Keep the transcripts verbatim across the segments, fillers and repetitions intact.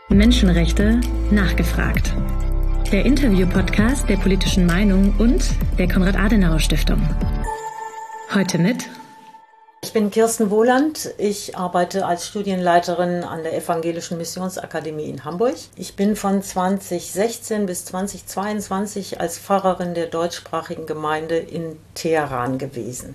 Menschenrechte nachgefragt. Der Interview-Podcast der Politischen Meinung und der Konrad-Adenauer-Stiftung. Heute mit... Ich bin Kirsten Wohland. Ich arbeite als Studienleiterin an der Evangelischen Missionsakademie in Hamburg. Ich bin von zweitausendsechzehn bis zweitausendzweiundzwanzig als Pfarrerin der deutschsprachigen Gemeinde in Teheran gewesen.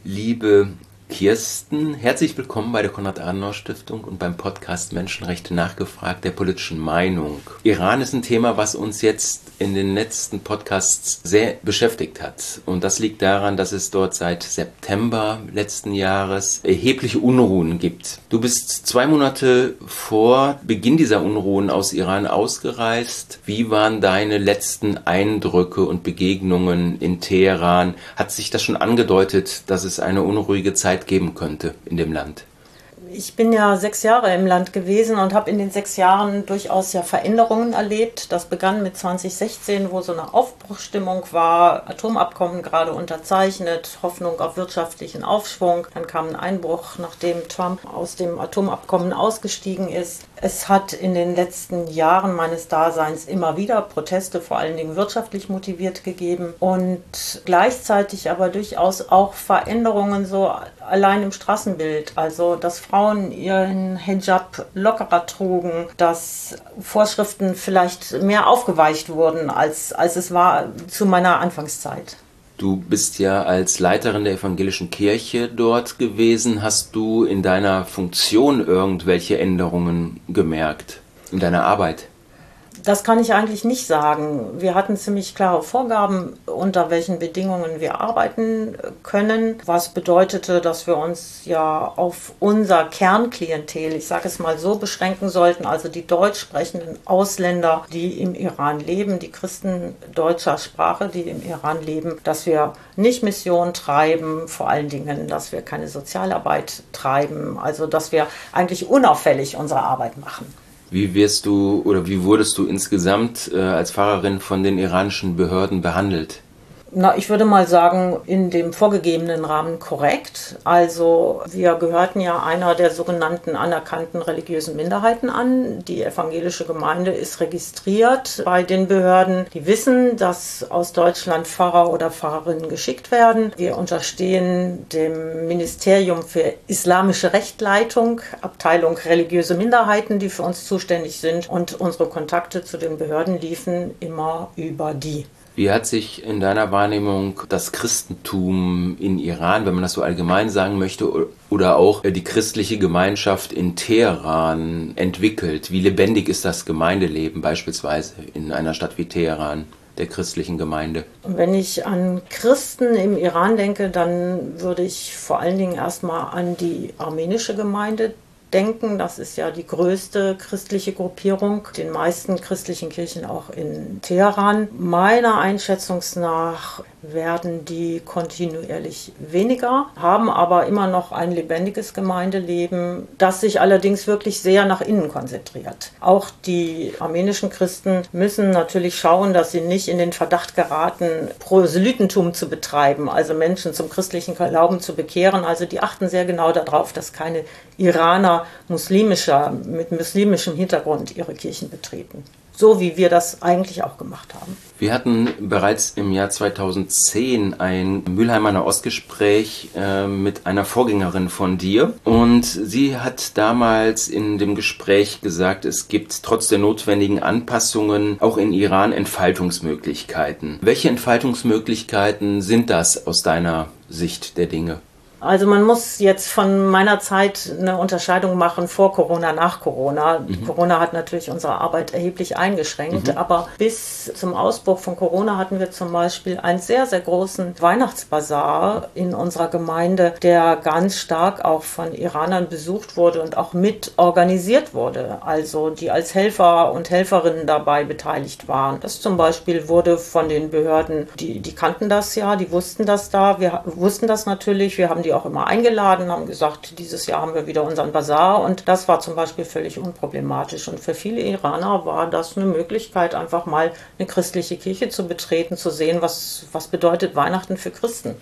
Liebe Kirsten, herzlich willkommen bei der Konrad-Adenauer-Stiftung und beim Podcast Menschenrechte nachgefragt der Politischen Meinung. Iran ist ein Thema, was uns jetzt in den letzten Podcasts sehr beschäftigt hat. Und das liegt daran, dass es dort seit September letzten Jahres erhebliche Unruhen gibt. Du bist zwei Monate vor Beginn dieser Unruhen aus Iran ausgereist. Wie waren deine letzten Eindrücke und Begegnungen in Teheran? Hat sich das schon angedeutet, dass es eine unruhige Zeit geben könnte in dem Land? Ich bin ja sechs Jahre im Land gewesen und habe in den sechs Jahren durchaus ja Veränderungen erlebt. Das begann mit zweitausendsechzehn, wo so eine Aufbruchsstimmung war, Atomabkommen gerade unterzeichnet, Hoffnung auf wirtschaftlichen Aufschwung. Dann kam ein Einbruch, nachdem Trump aus dem Atomabkommen ausgestiegen ist. Es hat in den letzten Jahren meines Daseins immer wieder Proteste, vor allen Dingen wirtschaftlich motiviert, gegeben und gleichzeitig aber durchaus auch Veränderungen so allein im Straßenbild. Also, dass Frauen ihren Hijab lockerer trugen, dass Vorschriften vielleicht mehr aufgeweicht wurden, als, als es war zu meiner Anfangszeit. Du bist ja als Leiterin der evangelischen Kirche dort gewesen. Hast du in deiner Funktion irgendwelche Änderungen gemerkt in deiner Arbeit? Das kann ich eigentlich nicht sagen. Wir hatten ziemlich klare Vorgaben, unter welchen Bedingungen wir arbeiten können, was bedeutete, dass wir uns ja auf unser Kernklientel, ich sage es mal so, beschränken sollten, also die deutsch sprechenden Ausländer, die im Iran leben, die Christen deutscher Sprache, die im Iran leben, dass wir nicht Mission treiben, vor allen Dingen, dass wir keine Sozialarbeit treiben, also dass wir eigentlich unauffällig unsere Arbeit machen. Wie wirst du oder wie wurdest du insgesamt äh, als Pfarrerin von den iranischen Behörden behandelt? Na, ich würde mal sagen, in dem vorgegebenen Rahmen korrekt. Also wir gehörten ja einer der sogenannten anerkannten religiösen Minderheiten an. Die evangelische Gemeinde ist registriert bei den Behörden. Die wissen, dass aus Deutschland Pfarrer oder Pfarrerinnen geschickt werden. Wir unterstehen dem Ministerium für islamische Rechtleitung, Abteilung religiöse Minderheiten, die für uns zuständig sind. Und unsere Kontakte zu den Behörden liefen immer über die. Wie hat sich in deiner Wahrnehmung das Christentum in Iran, wenn man das so allgemein sagen möchte, oder auch die christliche Gemeinschaft in Teheran entwickelt? Wie lebendig ist das Gemeindeleben beispielsweise in einer Stadt wie Teheran, der christlichen Gemeinde? Wenn ich an Christen im Iran denke, dann würde ich vor allen Dingen erstmal an die armenische Gemeinde denken. Das ist ja die größte christliche Gruppierung, den meisten christlichen Kirchen auch in Teheran. Meiner Einschätzung nach werden die kontinuierlich weniger, haben aber immer noch ein lebendiges Gemeindeleben, das sich allerdings wirklich sehr nach innen konzentriert. Auch die armenischen Christen müssen natürlich schauen, dass sie nicht in den Verdacht geraten, Proselytentum zu betreiben, also Menschen zum christlichen Glauben zu bekehren. Also die achten sehr genau darauf, dass keine Iraner muslimischer, mit muslimischem Hintergrund ihre Kirchen betreten. So wie wir das eigentlich auch gemacht haben. Wir hatten bereits im Jahr zweitausendzehn ein Mülheimer Nahostgespräch äh, mit einer Vorgängerin von dir. Und sie hat damals in dem Gespräch gesagt, es gibt trotz der notwendigen Anpassungen auch in Iran Entfaltungsmöglichkeiten. Welche Entfaltungsmöglichkeiten sind das aus deiner Sicht der Dinge? Also man muss jetzt von meiner Zeit eine Unterscheidung machen vor Corona, nach Corona. Mhm. Corona hat natürlich unsere Arbeit erheblich eingeschränkt, mhm. aber bis zum Ausbruch von Corona hatten wir zum Beispiel einen sehr, sehr großen Weihnachtsbasar in unserer Gemeinde, der ganz stark auch von Iranern besucht wurde und auch mit organisiert wurde, also die als Helfer und Helferinnen dabei beteiligt waren. Das zum Beispiel wurde von den Behörden, die, die kannten das ja, die wussten das da, wir wussten das natürlich, wir haben die auch immer eingeladen, haben gesagt, dieses Jahr haben wir wieder unseren Basar und das war zum Beispiel völlig unproblematisch und für viele Iraner war das eine Möglichkeit, einfach mal eine christliche Kirche zu betreten, zu sehen, was, was bedeutet Weihnachten für Christen.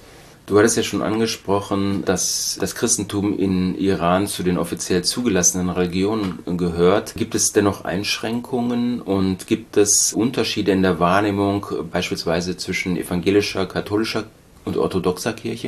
Du hattest ja schon angesprochen, dass das Christentum in Iran zu den offiziell zugelassenen Religionen gehört. Gibt es dennoch Einschränkungen und gibt es Unterschiede in der Wahrnehmung beispielsweise zwischen evangelischer, katholischer und orthodoxer Kirche?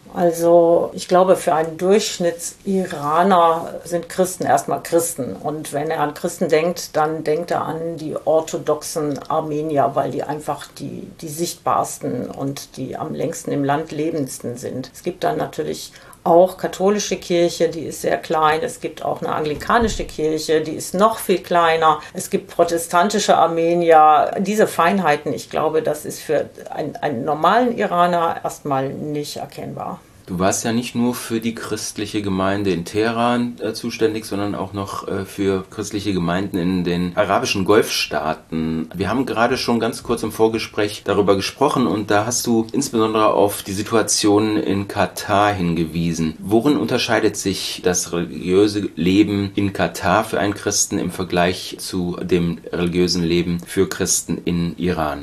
Also ich glaube, für einen Durchschnittsiraner sind Christen erstmal Christen. Und wenn er an Christen denkt, dann denkt er an die orthodoxen Armenier, weil die einfach die, die sichtbarsten und die am längsten im Land lebendsten sind. Es gibt dann natürlich auch katholische Kirche, die ist sehr klein. Es gibt auch eine anglikanische Kirche, die ist noch viel kleiner. Es gibt protestantische Armenier. Diese Feinheiten, ich glaube, das ist für einen, einen normalen Iraner erstmal nicht erkennbar. Du warst ja nicht nur für die christliche Gemeinde in Teheran äh, zuständig, sondern auch noch äh, für christliche Gemeinden in den arabischen Golfstaaten. Wir haben gerade schon ganz kurz im Vorgespräch darüber gesprochen und da hast du insbesondere auf die Situation in Katar hingewiesen. Worin unterscheidet sich das religiöse Leben in Katar für einen Christen im Vergleich zu dem religiösen Leben für Christen in Iran?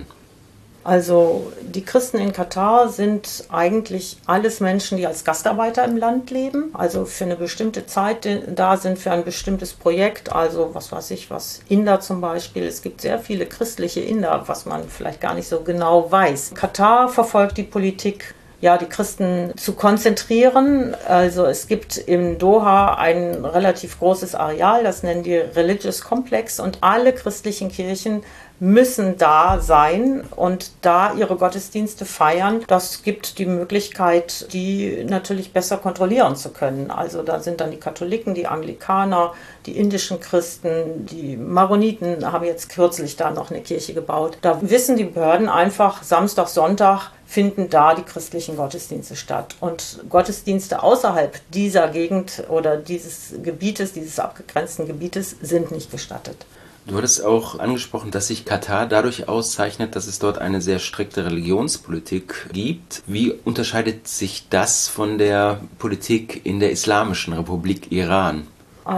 Also die Christen in Katar sind eigentlich alles Menschen, die als Gastarbeiter im Land leben, also für eine bestimmte Zeit da sind, für ein bestimmtes Projekt, also was weiß ich, was Inder zum Beispiel. Es gibt sehr viele christliche Inder, was man vielleicht gar nicht so genau weiß. Katar verfolgt die Politik, ja, die Christen zu konzentrieren. Also es gibt im Doha ein relativ großes Areal, das nennen die Religious Complex, und alle christlichen Kirchen müssen da sein und da ihre Gottesdienste feiern. Das gibt die Möglichkeit, die natürlich besser kontrollieren zu können. Also da sind dann die Katholiken, die Anglikaner, die indischen Christen, die Maroniten haben jetzt kürzlich da noch eine Kirche gebaut. Da wissen die Behörden einfach, Samstag, Sonntag finden da die christlichen Gottesdienste statt. Und Gottesdienste außerhalb dieser Gegend oder dieses Gebietes, dieses abgegrenzten Gebietes, sind nicht gestattet. Du hattest auch angesprochen, dass sich Katar dadurch auszeichnet, dass es dort eine sehr strikte Religionspolitik gibt. Wie unterscheidet sich das von der Politik in der Islamischen Republik Iran?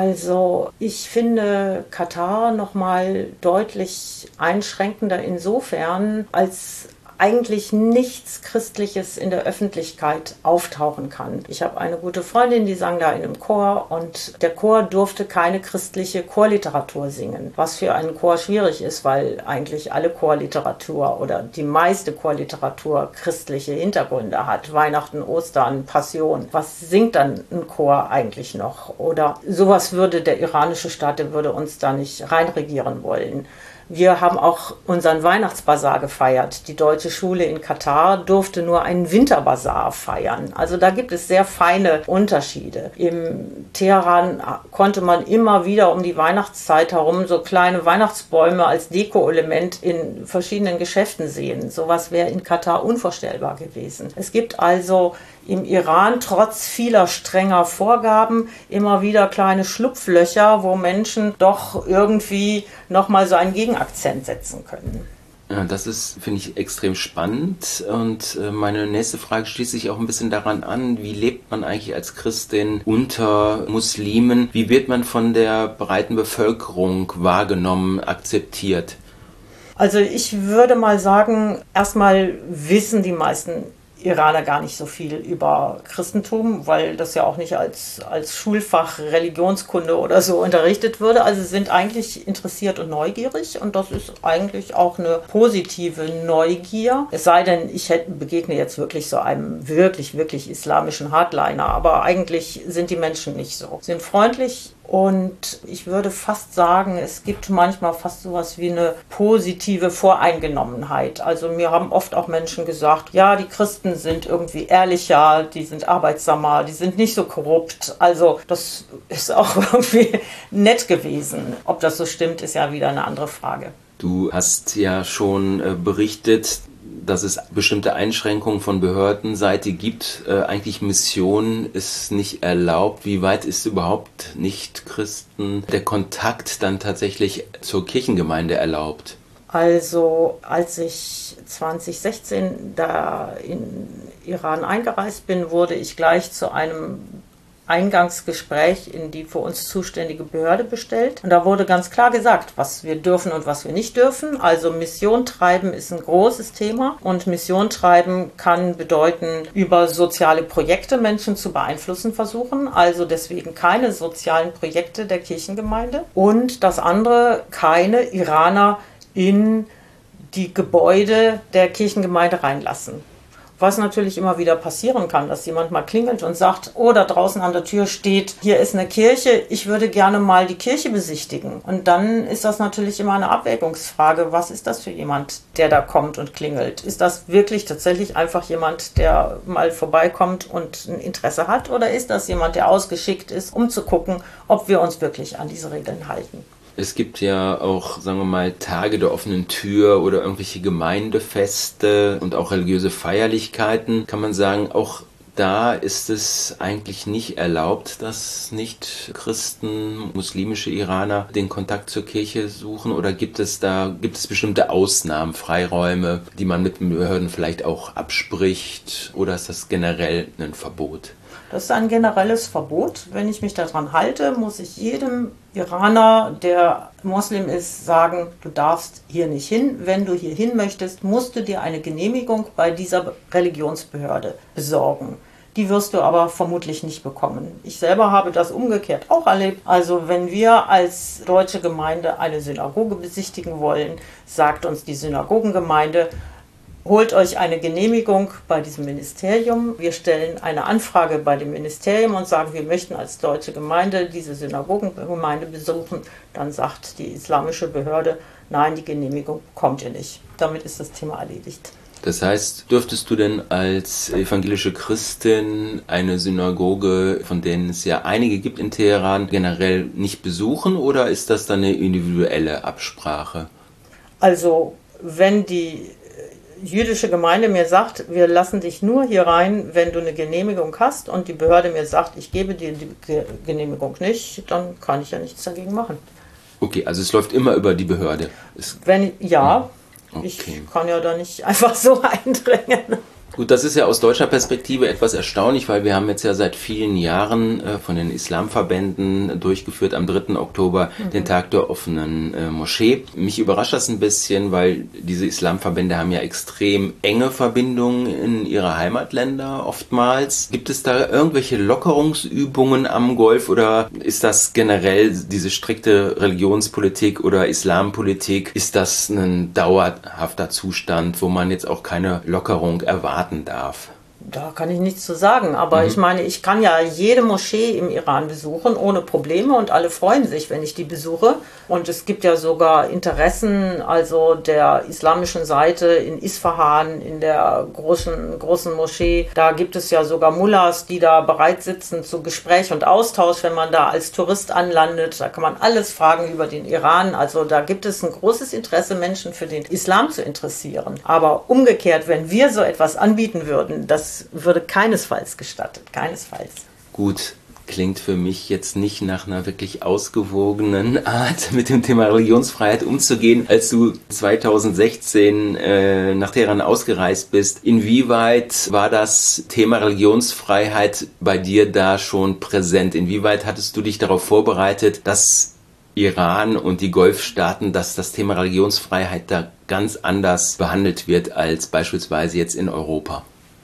Also ich finde Katar nochmal deutlich einschränkender insofern, als eigentlich nichts Christliches in der Öffentlichkeit auftauchen kann. Ich habe eine gute Freundin, die sang da in einem Chor und der Chor durfte keine christliche Chorliteratur singen, was für einen Chor schwierig ist, weil eigentlich alle Chorliteratur oder die meiste Chorliteratur christliche Hintergründe hat. Weihnachten, Ostern, Passion. Was singt dann ein Chor eigentlich noch? Oder sowas würde der iranische Staat, der würde uns da nicht reinregieren wollen. Wir haben auch unseren Weihnachtsbasar gefeiert. Die deutsche Schule in Katar durfte nur einen Winterbasar feiern. Also da gibt es sehr feine Unterschiede. Im Teheran konnte man immer wieder um die Weihnachtszeit herum so kleine Weihnachtsbäume als Deko-Element in verschiedenen Geschäften sehen. Sowas wäre in Katar unvorstellbar gewesen. Es gibt also im Iran trotz vieler strenger Vorgaben immer wieder kleine Schlupflöcher, wo Menschen doch irgendwie nochmal so einen Gegenakzent setzen können. Ja, das ist, finde ich, extrem spannend. Und meine nächste Frage schließt sich auch ein bisschen daran an, wie lebt man eigentlich als Christin unter Muslimen? Wie wird man von der breiten Bevölkerung wahrgenommen, akzeptiert? Also ich würde mal sagen, erstmal wissen die meisten Iraner gar nicht so viel über Christentum, weil das ja auch nicht als, als Schulfach Religionskunde oder so unterrichtet würde. Also sie sind eigentlich interessiert und neugierig und das ist eigentlich auch eine positive Neugier. Es sei denn, ich hätte, begegne jetzt wirklich so einem wirklich, wirklich islamischen Hardliner, aber eigentlich sind die Menschen nicht so. Sie sind freundlich. Und ich würde fast sagen, es gibt manchmal fast sowas wie eine positive Voreingenommenheit. Also mir haben oft auch Menschen gesagt, ja, die Christen sind irgendwie ehrlicher, die sind arbeitsamer, die sind nicht so korrupt. Also das ist auch irgendwie nett gewesen. Ob das so stimmt, ist ja wieder eine andere Frage. Du hast ja schon äh, berichtet, dass es bestimmte Einschränkungen von Behördenseite gibt. Äh, eigentlich Mission ist nicht erlaubt. Wie weit ist überhaupt Nicht-Christen der Kontakt dann tatsächlich zur Kirchengemeinde erlaubt? Also als ich zwanzig sechzehn da in Iran eingereist bin, wurde ich gleich zu einem Eingangsgespräch in die für uns zuständige Behörde bestellt. Und da wurde ganz klar gesagt, was wir dürfen und was wir nicht dürfen. Also Mission treiben ist ein großes Thema. Und Mission treiben kann bedeuten, über soziale Projekte Menschen zu beeinflussen versuchen. Also deswegen keine sozialen Projekte der Kirchengemeinde. Und das andere, keine Iraner in die Gebäude der Kirchengemeinde reinlassen. Was natürlich immer wieder passieren kann, dass jemand mal klingelt und sagt, oh, da draußen an der Tür steht, hier ist eine Kirche, ich würde gerne mal die Kirche besichtigen. Und dann ist das natürlich immer eine Abwägungsfrage, was ist das für jemand, der da kommt und klingelt? Ist das wirklich tatsächlich einfach jemand, der mal vorbeikommt und ein Interesse hat? Oder ist das jemand, der ausgeschickt ist, um zu gucken, ob wir uns wirklich an diese Regeln halten? Es gibt ja auch, sagen wir mal, Tage der offenen Tür oder irgendwelche Gemeindefeste und auch religiöse Feierlichkeiten. Kann man sagen, auch da ist es eigentlich nicht erlaubt, dass Nicht-Christen, muslimische Iraner den Kontakt zur Kirche suchen? Oder gibt es da, gibt es bestimmte Ausnahmen, Freiräume, die man mit den Behörden vielleicht auch abspricht? Oder ist das generell ein Verbot? Das ist ein generelles Verbot. Wenn ich mich daran halte, muss ich jedem Iraner, der Moslem ist, sagen, du darfst hier nicht hin. Wenn du hier hin möchtest, musst du dir eine Genehmigung bei dieser Religionsbehörde besorgen. Die wirst du aber vermutlich nicht bekommen. Ich selber habe das umgekehrt auch erlebt. Also wenn wir als deutsche Gemeinde eine Synagoge besichtigen wollen, sagt uns die Synagogengemeinde, holt euch eine Genehmigung bei diesem Ministerium. Wir stellen eine Anfrage bei dem Ministerium und sagen, wir möchten als deutsche Gemeinde diese Synagogengemeinde besuchen. Dann sagt die islamische Behörde, nein, die Genehmigung bekommt ihr nicht. Damit ist das Thema erledigt. Das heißt, dürftest du denn als evangelische Christin eine Synagoge, von denen es ja einige gibt in Teheran, generell nicht besuchen oder ist das dann eine individuelle Absprache? Also, wenn die jüdische Gemeinde mir sagt, wir lassen dich nur hier rein, wenn du eine Genehmigung hast und die Behörde mir sagt, ich gebe dir die Genehmigung nicht, dann kann ich ja nichts dagegen machen. Okay, also es läuft immer über die Behörde. Es wenn ja, okay. Ich kann ja da nicht einfach so eindringen. Gut, das ist ja aus deutscher Perspektive etwas erstaunlich, weil wir haben jetzt ja seit vielen Jahren äh, von den Islamverbänden durchgeführt am dritten Oktober mhm. den Tag der offenen äh, Moschee. Mich überrascht das ein bisschen, weil diese Islamverbände haben ja extrem enge Verbindungen in ihre Heimatländer oftmals. Gibt es da irgendwelche Lockerungsübungen am Golf oder ist das generell diese strikte Religionspolitik oder Islampolitik, ist das ein dauerhafter Zustand, wo man jetzt auch keine Lockerung erwartet darf? Da kann ich nichts zu sagen, aber mhm. ich meine, ich kann ja jede Moschee im Iran besuchen, ohne Probleme und alle freuen sich, wenn ich die besuche. Und es gibt ja sogar Interessen, also der islamischen Seite in Isfahan, in der großen, großen Moschee. Da gibt es ja sogar Mullahs, die da bereit sitzen zu Gespräch und Austausch, wenn man da als Tourist anlandet. Da kann man alles fragen über den Iran. Also da gibt es ein großes Interesse, Menschen für den Islam zu interessieren. Aber umgekehrt, wenn wir so etwas anbieten würden, das würde keinesfalls gestattet, keinesfalls. Gut, klingt für mich jetzt nicht nach einer wirklich ausgewogenen Art, mit dem Thema Religionsfreiheit umzugehen. Als du zweitausendsechzehn äh, nach Teheran ausgereist bist, inwieweit war das Thema Religionsfreiheit bei dir da schon präsent? Inwieweit hattest du dich darauf vorbereitet, dass Iran und die Golfstaaten, dass das Thema Religionsfreiheit da ganz anders behandelt wird als beispielsweise jetzt in Europa?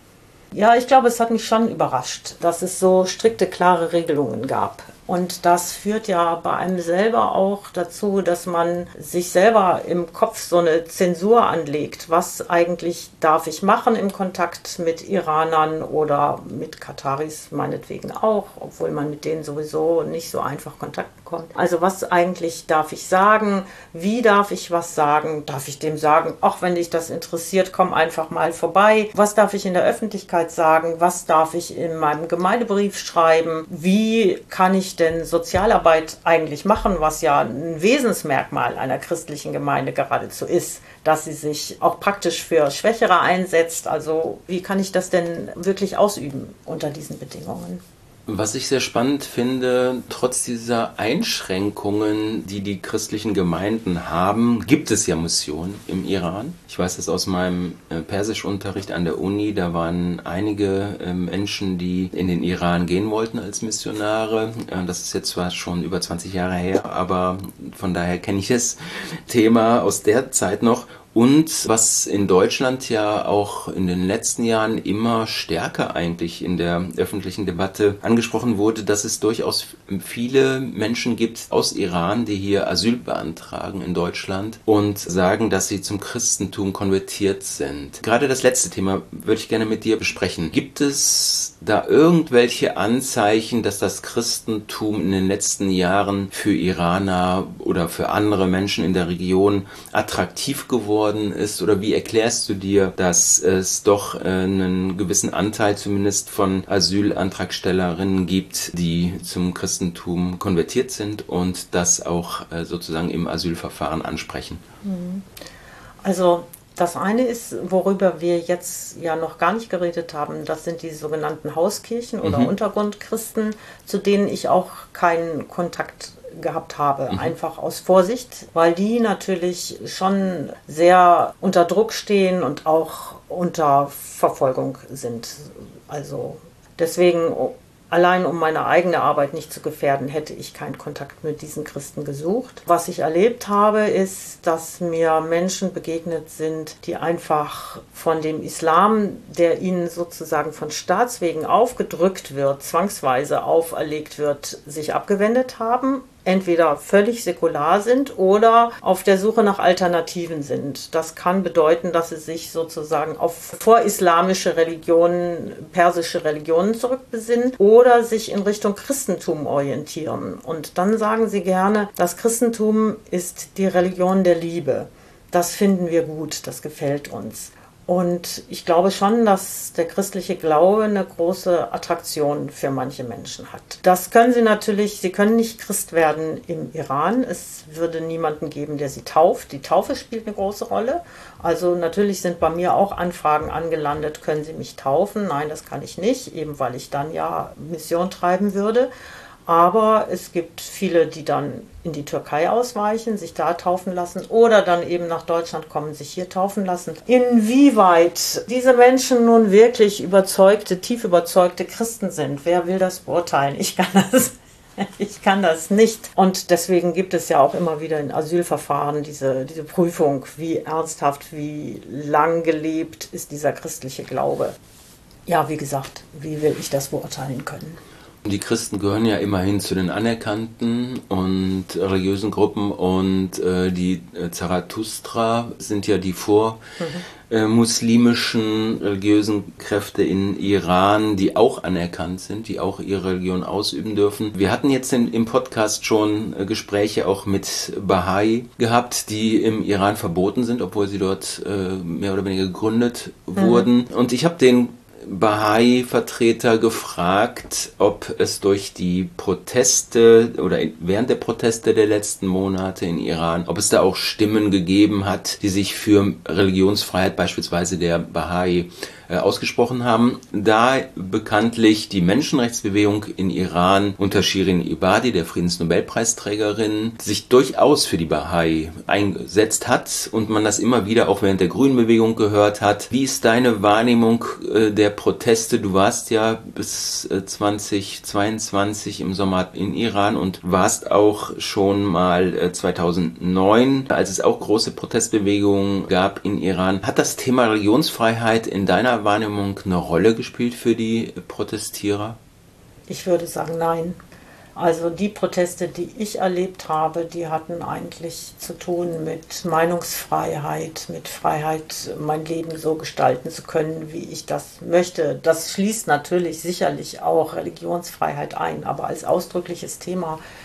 Ja, ich glaube, es hat mich schon überrascht, dass es so strikte, klare Regelungen gab. Und das führt ja bei einem selber auch dazu, dass man sich selber im Kopf so eine Zensur anlegt. Was eigentlich darf ich machen im Kontakt mit Iranern oder mit Kataris meinetwegen auch, obwohl man mit denen sowieso nicht so einfach Kontakt bekommt. Also was eigentlich darf ich sagen? Wie darf ich was sagen? Darf ich dem sagen, auch wenn dich das interessiert, komm einfach mal vorbei? Was darf ich in der Öffentlichkeit sagen? Was darf ich in meinem Gemeindebrief schreiben? Wie kann ich denn Sozialarbeit eigentlich machen, was ja ein Wesensmerkmal einer christlichen Gemeinde geradezu ist, dass sie sich auch praktisch für Schwächere einsetzt. Also wie kann ich das denn wirklich ausüben unter diesen Bedingungen? Was ich sehr spannend finde, trotz dieser Einschränkungen, die die christlichen Gemeinden haben, gibt es ja Missionen im Iran. Ich weiß das aus meinem Persischunterricht an der Uni, da waren einige Menschen, die in den Iran gehen wollten als Missionare. Das ist jetzt zwar schon über zwanzig Jahre her, aber von daher kenne ich das Thema aus der Zeit noch. Und was in Deutschland ja auch in den letzten Jahren immer stärker eigentlich in der öffentlichen Debatte angesprochen wurde, dass es durchaus viele Menschen gibt aus Iran, die hier Asyl beantragen in Deutschland und sagen, dass sie zum Christentum konvertiert sind. Gerade das letzte Thema würde ich gerne mit dir besprechen. Gibt es da irgendwelche Anzeichen, dass das Christentum in den letzten Jahren für Iraner oder für andere Menschen in der Region attraktiv geworden ist, oder wie erklärst du dir, dass es doch äh, einen gewissen Anteil zumindest von Asylantragstellerinnen gibt, die zum Christentum konvertiert sind und das auch äh, sozusagen im Asylverfahren ansprechen? Also das eine ist, worüber wir jetzt ja noch gar nicht geredet haben, das sind die sogenannten Hauskirchen oder mhm. Untergrundchristen, zu denen ich auch keinen Kontakt gehabt habe, mhm. einfach aus Vorsicht, weil die natürlich schon sehr unter Druck stehen und auch unter Verfolgung sind. Also deswegen, allein um meine eigene Arbeit nicht zu gefährden, hätte ich keinen Kontakt mit diesen Christen gesucht. Was ich erlebt habe, ist, dass mir Menschen begegnet sind, die einfach von dem Islam, der ihnen sozusagen von Staatswegen aufgedrückt wird, zwangsweise auferlegt wird, sich abgewendet haben. Entweder völlig säkular sind oder auf der Suche nach Alternativen sind. Das kann bedeuten, dass sie sich sozusagen auf vorislamische Religionen, persische Religionen zurückbesinnen oder sich in Richtung Christentum orientieren. Und dann sagen sie gerne, das Christentum ist die Religion der Liebe. Das finden wir gut, das gefällt uns. Und ich glaube schon, dass der christliche Glaube eine große Attraktion für manche Menschen hat. Das können sie natürlich, sie können nicht Christ werden im Iran. Es würde niemanden geben, der sie tauft. Die Taufe spielt eine große Rolle. Also natürlich sind bei mir auch Anfragen angelandet, können Sie mich taufen? Nein, das kann ich nicht, eben weil ich dann ja Mission treiben würde. Aber es gibt viele, die dann in die Türkei ausweichen, sich da taufen lassen oder dann eben nach Deutschland kommen, sich hier taufen lassen. Inwieweit diese Menschen nun wirklich überzeugte, tief überzeugte Christen sind, wer will das beurteilen? Ich kann das, ich kann das nicht. Und deswegen gibt es ja auch immer wieder in Asylverfahren diese, diese Prüfung, wie ernsthaft, wie lang gelebt ist dieser christliche Glaube. Ja, wie gesagt, wie will ich das beurteilen können? Die Christen gehören ja immerhin zu den anerkannten und religiösen Gruppen und äh, die äh, Zarathustra sind ja die vormuslimischen äh, religiösen Kräfte in Iran, die auch anerkannt sind, die auch ihre Religion ausüben dürfen. Wir hatten jetzt in, im Podcast schon äh, Gespräche auch mit Bahai gehabt, die im Iran verboten sind, obwohl sie dort äh, mehr oder weniger gegründet mhm. wurden. Und ich habe den Bahai-Vertreter gefragt, ob es durch die Proteste oder während der Proteste der letzten Monate in Iran, ob es da auch Stimmen gegeben hat, die sich für Religionsfreiheit beispielsweise der Bahai äh, ausgesprochen haben. Da bekanntlich die Menschenrechtsbewegung in Iran unter Shirin Ebadi, der Friedensnobelpreisträgerin, sich durchaus für die Bahai eingesetzt hat und man das immer wieder auch während der Grünenbewegung gehört hat. Wie ist deine Wahrnehmung äh, der Proteste? Du warst ja bis äh, zweitausendzweiundzwanzig im Sommer in Iran und warst auch schon mal äh, zweitausendneun, als es auch große Protestbewegungen gab in Iran. Hat das Thema Religionsfreiheit in deiner Wahrnehmung eine Rolle gespielt für die Protestierer? Ich würde sagen, nein. Also die Proteste, die ich erlebt habe, die hatten eigentlich zu tun mit Meinungsfreiheit, mit Freiheit, mein Leben so gestalten zu können, wie ich das möchte. Das schließt natürlich sicherlich auch Religionsfreiheit ein, aber als ausdrückliches Thema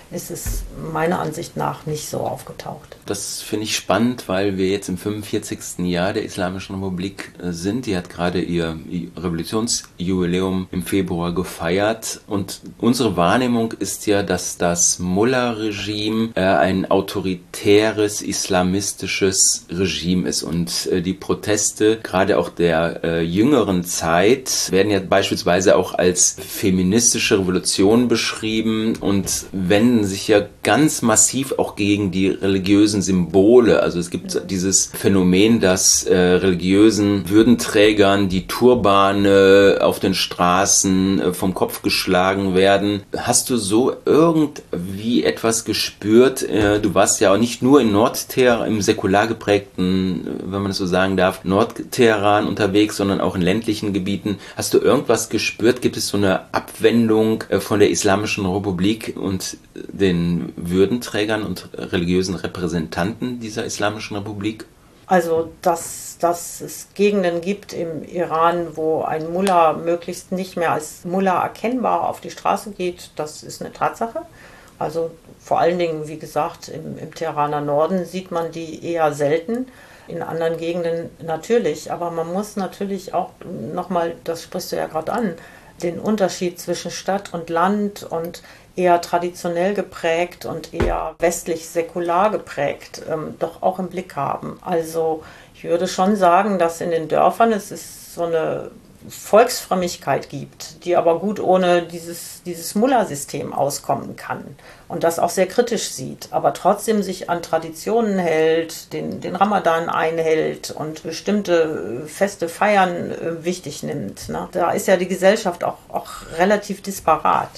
ist es meiner Ansicht nach nicht so aufgetaucht. Das finde ich spannend, weil wir jetzt im fünfundvierzigsten Jahr der Islamischen Republik sind. Die hat gerade ihr Revolutionsjubiläum im Februar gefeiert. Und unsere Wahrnehmung ist ja, dass das Mullah-Regime äh, ein autoritäres, islamistisches Regime ist. Und äh, die Proteste, gerade auch der äh, jüngeren Zeit, werden ja beispielsweise auch als feministische Revolution beschrieben und wenden sich ja ganz massiv auch gegen die religiösen Symbole. Also es gibt dieses Phänomen, dass äh, religiösen Würdenträgern die Turbane auf den Straßen äh, vom Kopf geschlagen werden. Hast du so irgendwie etwas gespürt? Äh, du warst ja auch nicht nur in Nordteheran, im säkular geprägten, wenn man es so sagen darf, Nordteheran unterwegs, sondern auch in ländlichen Gebieten. Hast du irgendwas gespürt? Gibt es so eine Abwendung äh, von der Islamischen Republik und den Würdenträgern und religiösen Repräsentanten dieser Islamischen Republik? Also, dass, dass es Gegenden gibt im Iran, wo ein Mullah möglichst nicht mehr als Mullah erkennbar auf die Straße geht, das ist eine Tatsache. Also vor allen Dingen, wie gesagt, im, im Teheraner Norden sieht man die eher selten. In anderen Gegenden natürlich, aber man muss natürlich auch nochmal, das sprichst du ja gerade an, den Unterschied zwischen Stadt und Land und eher traditionell geprägt und eher westlich-säkular geprägt, ähm, doch auch im Blick haben. Also ich würde schon sagen, dass in den Dörfern es ist so eine Volksfrömmigkeit gibt, die aber gut ohne dieses, dieses Mullah-System auskommen kann und das auch sehr kritisch sieht, aber trotzdem sich an Traditionen hält, den, den Ramadan einhält und bestimmte Feste feiern äh, wichtig nimmt. Ne? Da ist ja die Gesellschaft auch, auch relativ disparat.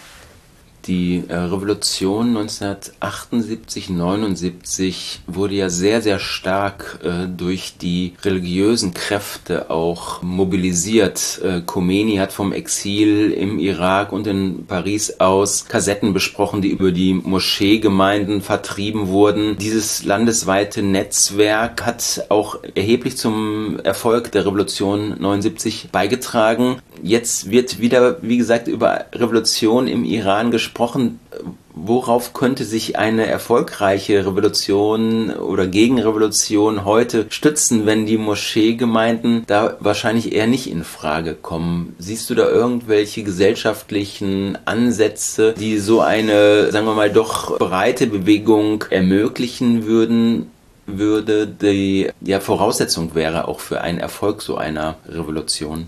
Die äh, Revolution neunzehnhundertachtundsiebzig, neunundsiebzig wurde ja sehr, sehr stark äh, durch die religiösen Kräfte auch mobilisiert. Äh, Khomeini hat vom Exil im Irak und in Paris aus Kassetten besprochen, die über die Moscheegemeinden vertrieben wurden. Dieses landesweite Netzwerk hat auch erheblich zum Erfolg der Revolution neunundsiebzig beigetragen. Jetzt wird wieder, wie gesagt, über Revolution im Iran gesprochen. Worauf könnte sich eine erfolgreiche Revolution oder Gegenrevolution heute stützen, wenn die Moscheegemeinden da wahrscheinlich eher nicht in Frage kommen? Siehst du da irgendwelche gesellschaftlichen Ansätze, die so eine, sagen wir mal, doch breite Bewegung ermöglichen würden, würde die ja, Voraussetzung wäre auch für einen Erfolg so einer Revolution?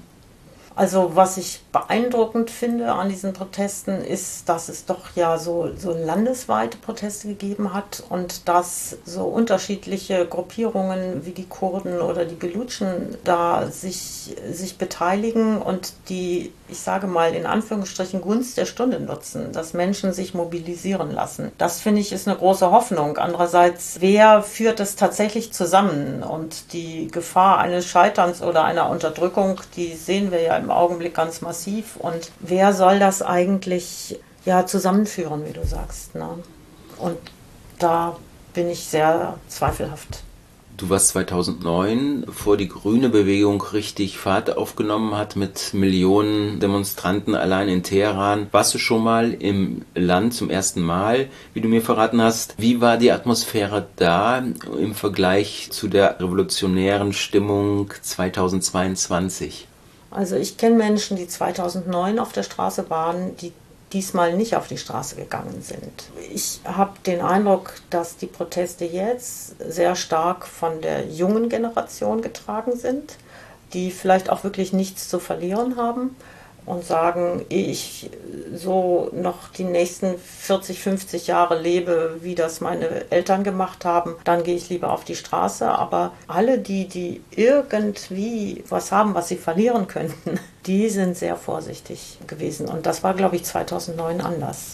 Also was ich beeindruckend finde an diesen Protesten ist, dass es doch ja so, so landesweite Proteste gegeben hat und dass so unterschiedliche Gruppierungen wie die Kurden oder die Belutschen da sich, sich beteiligen und die, ich sage mal in Anführungsstrichen, Gunst der Stunde nutzen, dass Menschen sich mobilisieren lassen. Das finde ich ist eine große Hoffnung. Andererseits, wer führt das tatsächlich zusammen? Und die Gefahr eines Scheiterns oder einer Unterdrückung, die sehen wir ja im Augenblick ganz massiv. Und wer soll das eigentlich ja, zusammenführen, wie du sagst? Ne? Und da bin ich sehr zweifelhaft. Du warst zweitausendneun, bevor die grüne Bewegung richtig Fahrt aufgenommen hat mit Millionen Demonstranten allein in Teheran. Warst du schon mal im Land zum ersten Mal, wie du mir verraten hast? Wie war die Atmosphäre da im Vergleich zu der revolutionären Stimmung zweitausendzweiundzwanzig? Also ich kenne Menschen, die zweitausendneun auf der Straße waren, die diesmal nicht auf die Straße gegangen sind. Ich habe den Eindruck, dass die Proteste jetzt sehr stark von der jungen Generation getragen sind, die vielleicht auch wirklich nichts zu verlieren haben und sagen, ehe ich so noch die nächsten vierzig, fünfzig Jahre lebe, wie das meine Eltern gemacht haben, dann gehe ich lieber auf die Straße. Aber alle die, die irgendwie was haben, was sie verlieren könnten, die sind sehr vorsichtig gewesen. Und das war, glaube ich, zweitausendneun anders.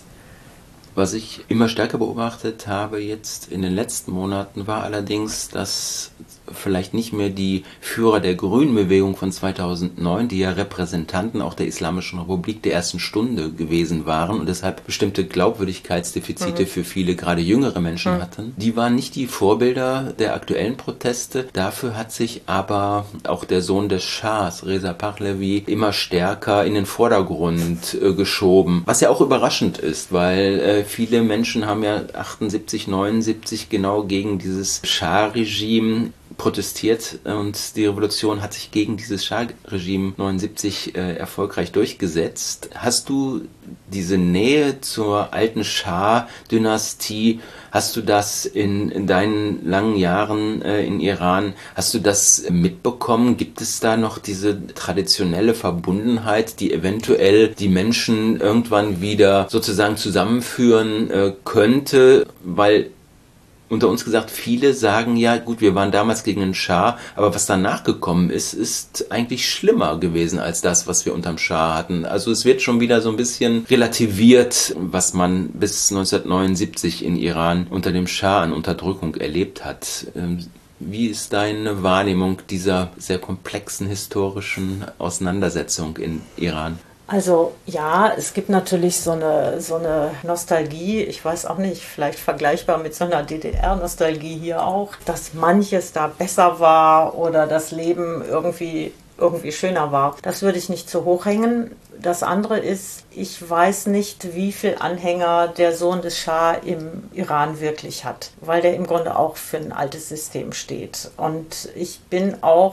Was ich immer stärker beobachtet habe jetzt in den letzten Monaten, war allerdings, dass vielleicht nicht mehr die Führer der grünen Bewegung von zweitausendneun, die ja Repräsentanten auch der Islamischen Republik der ersten Stunde gewesen waren und deshalb bestimmte Glaubwürdigkeitsdefizite mhm. für viele, gerade jüngere Menschen mhm. hatten. Die waren nicht die Vorbilder der aktuellen Proteste. Dafür hat sich aber auch der Sohn des Schahs, Reza Pahlavi, immer stärker in den Vordergrund äh, geschoben. Was ja auch überraschend ist, weil äh, viele Menschen haben ja achtundsiebzig, neunundsiebzig genau gegen dieses Schah-Regime protestiert und die Revolution hat sich gegen dieses Schah-Regime neunundsiebzig äh, erfolgreich durchgesetzt. Hast du diese Nähe zur alten Schah-Dynastie, hast du das in, in deinen langen Jahren äh, in Iran, hast du das mitbekommen? Gibt es da noch diese traditionelle Verbundenheit, die eventuell die Menschen irgendwann wieder sozusagen zusammenführen äh, könnte? Weil unter uns gesagt, viele sagen ja, gut, wir waren damals gegen den Schah, aber was danach gekommen ist, ist eigentlich schlimmer gewesen als das, was wir unterm Schah hatten. Also es wird schon wieder so ein bisschen relativiert, was man bis neunzehnhundertneunundsiebzig in Iran unter dem Schah an Unterdrückung erlebt hat. Wie ist deine Wahrnehmung dieser sehr komplexen historischen Auseinandersetzung in Iran? Also ja, es gibt natürlich so eine, so eine Nostalgie, ich weiß auch nicht, vielleicht vergleichbar mit so einer D D R-Nostalgie hier auch, dass manches da besser war oder das Leben irgendwie, irgendwie schöner war. Das würde ich nicht zu hoch hängen. Das andere ist, ich weiß nicht, wie viel Anhänger der Sohn des Schah im Iran wirklich hat, weil der im Grunde auch für ein altes System steht. Und ich bin auch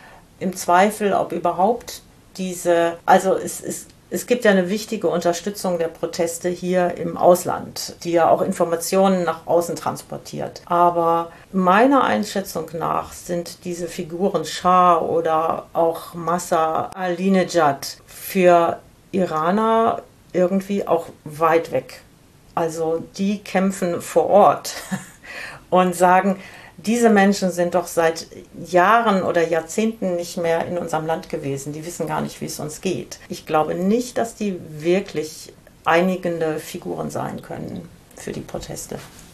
im Zweifel, ob überhaupt diese, also es ist, es gibt ja eine wichtige Unterstützung der Proteste hier im Ausland, die ja auch Informationen nach außen transportiert. Aber meiner Einschätzung nach sind diese Figuren Schah oder auch Massa Ahmadinejad für Iraner irgendwie auch weit weg. Also die kämpfen vor Ort und sagen, diese Menschen sind doch seit Jahren oder Jahrzehnten nicht mehr in unserem Land gewesen. Die wissen gar nicht, wie es uns geht. Ich glaube nicht, dass die wirklich einigende Figuren sein können für die Proteste.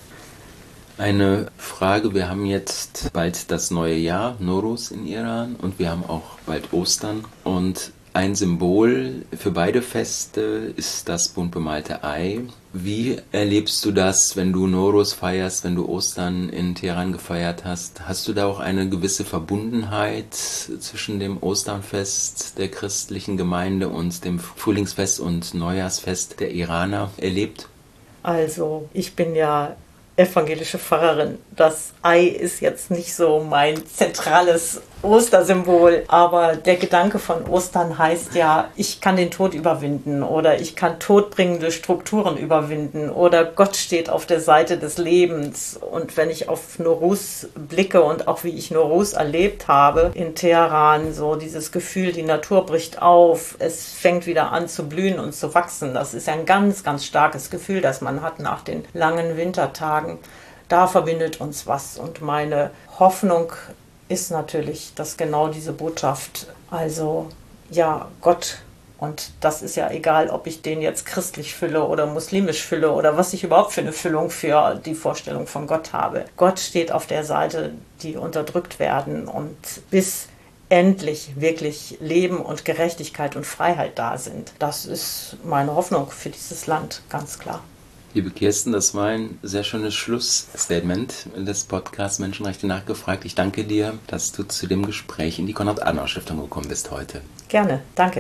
Eine Frage, wir haben jetzt bald das neue Jahr, Nowruz in Iran, und wir haben auch bald Ostern. Und ein Symbol für beide Feste ist das bunt bemalte Ei. Wie erlebst du das, wenn du Nowruz feierst, wenn du Ostern in Teheran gefeiert hast? Hast du da auch eine gewisse Verbundenheit zwischen dem Osternfest der christlichen Gemeinde und dem Frühlingsfest und Neujahrsfest der Iraner erlebt? Also, ich bin ja evangelische Pfarrerin. Das Ei ist jetzt nicht so mein zentrales Ostersymbol, aber der Gedanke von Ostern heißt ja, ich kann den Tod überwinden oder ich kann todbringende Strukturen überwinden oder Gott steht auf der Seite des Lebens. Und wenn ich auf Nowruz blicke und auch wie ich Nowruz erlebt habe in Teheran, so dieses Gefühl, die Natur bricht auf, es fängt wieder an zu blühen und zu wachsen. Das ist ein ganz, ganz starkes Gefühl, das man hat nach den langen Wintertagen. Da verbindet uns was und meine Hoffnung ist natürlich, dass genau diese Botschaft, also ja, Gott, und das ist ja egal, ob ich den jetzt christlich fülle oder muslimisch fülle oder was ich überhaupt für eine Füllung für die Vorstellung von Gott habe. Gott steht auf der Seite, die unterdrückt werden und bis endlich wirklich Leben und Gerechtigkeit und Freiheit da sind. Das ist meine Hoffnung für dieses Land, ganz klar. Liebe Kirsten, das war ein sehr schönes Schlussstatement des Podcasts Menschenrechte nachgefragt. Ich danke dir, dass du zu dem Gespräch in die Konrad-Adenauer-Stiftung gekommen bist heute. Gerne, danke.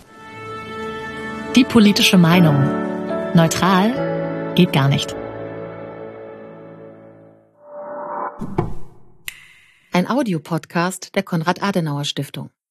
Die politische Meinung. Neutral geht gar nicht. Ein Audiopodcast der Konrad-Adenauer-Stiftung.